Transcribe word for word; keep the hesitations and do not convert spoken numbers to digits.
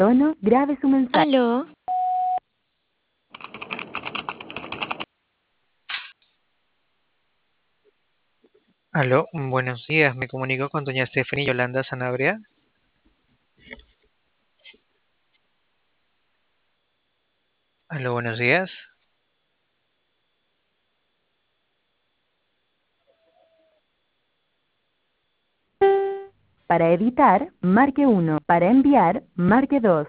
tono, grabe su mensaje. Aló, Aló, buenos días. Me comunico con doña Stephanie Yolanda Sanabria. Aló, buenos días. Para editar, marque uno. Para enviar, marque dos.